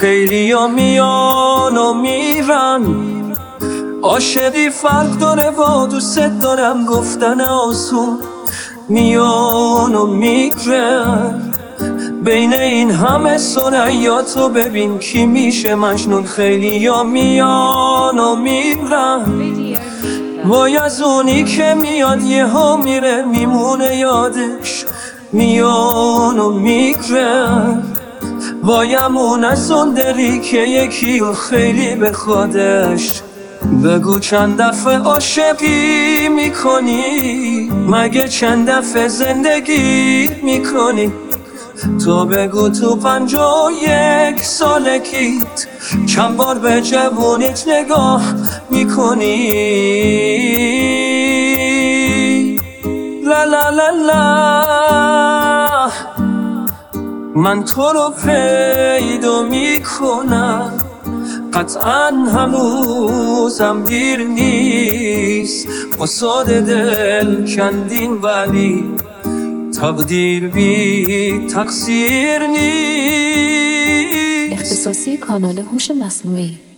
خیلی ها میان و میرن، عاشقی فرق داره با دوست دارم گفتن آسون. میان و میگرن بین این همه ثنیاتو ببین کی میشه مجنون. خیلی ها میان و میرن، وای از اونی که میاد یه ها میره میمونه یادش. میان و میگرن وایمون از اون دلی که یکی و خیلی به خودش. بگو چند دفعه عاشقی میکنی، مگه چند دفعه زندگی میکنی؟ تو بگو تو 51 سالگیت چند بار به جوونیت نگاه میکنی؟ لا لا لا لا، من تو رو پیدا میکنم، قطعا هنوزم دیر نیست. قصاد دل کندین ولی تقدیر بی تقصیر نیست. اختصاصی کانال هوش مصنوعی.